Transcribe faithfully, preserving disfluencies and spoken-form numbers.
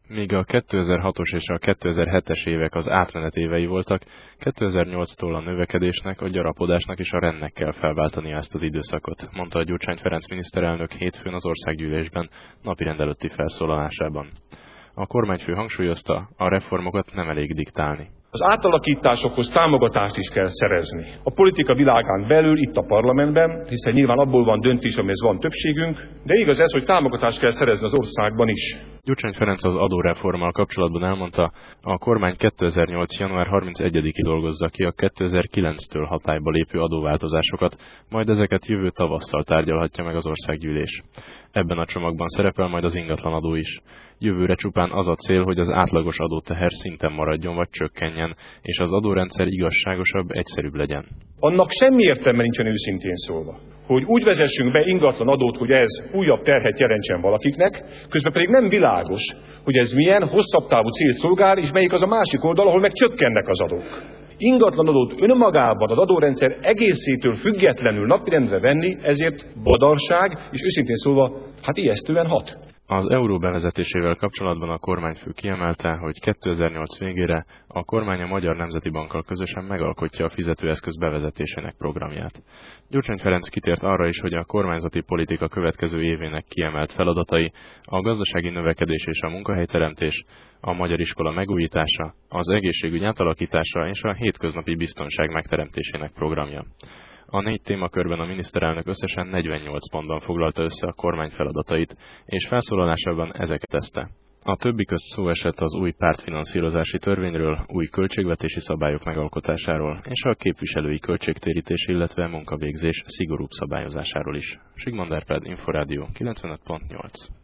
Míg a kétezer-hatos és a kétezer-hetes évek az átmenet évei voltak, kétezer-nyolctól a növekedésnek, a gyarapodásnak és a rendnek kell felváltania ezt az időszakot, mondta Gyurcsány Ferenc miniszterelnök hétfőn az országgyűlésben napirend előtti felszólalásában. A kormányfő hangsúlyozta, a reformokat nem elég diktálni. Az átalakításokhoz támogatást is kell szerezni. A politika világán belül, itt a parlamentben, hiszen nyilván abból van döntés, amihez van többségünk, de igaz ez, hogy támogatást kell szerezni az országban is. Gyurcsány Ferenc az adóreformmal kapcsolatban elmondta, a kormány kétezer-nyolc. január harmincegyedikén dolgozza ki a kétezer-kilenctől hatályba lépő adóváltozásokat, majd ezeket jövő tavasszal tárgyalhatja meg az országgyűlés. Ebben a csomagban szerepel majd az ingatlanadó is. Jövőre csupán az a cél, hogy az átlagos adóteher szinten maradjon vagy csökkenjen, és az adórendszer igazságosabb, egyszerűbb legyen. Annak semmi értelme nincsen őszintén szólva, hogy úgy vezessünk be ingatlan adót, hogy ez újabb terhet jelentsen valakiknek, közben pedig nem világos, hogy ez milyen hosszabb távú célt szolgál, és melyik az a másik oldal, ahol meg csökkennek az adók. Ingatlan adót önmagában az adórendszer egészétől függetlenül napirendre venni, ezért badarság, és őszintén szólva, hát ijesztően hat. Az euró bevezetésével kapcsolatban a kormányfő kiemelte, hogy kétezer-nyolc végére a kormány a Magyar Nemzeti Bankkal közösen megalkotja a fizetőeszköz bevezetésének programját. Gyurcsány Ferenc kitért arra is, hogy a kormányzati politika következő évének kiemelt feladatai a gazdasági növekedés és a munkahelyteremtés, a magyar iskola megújítása, az egészségügy átalakítása és a hétköznapi biztonság megteremtésének programja. A négy témakörben a miniszterelnök összesen negyvennyolc pontban foglalta össze a kormány feladatait, és felszólalásában ezeket teszte. A többi közt szó esett az új pártfinanszírozási törvényről, új költségvetési szabályok megalkotásáról, és a képviselői költségtérítés, illetve munkavégzés szigorúbb szabályozásáról is. Sigmond Árpád, Inforádió kilencvenöt pont nyolc.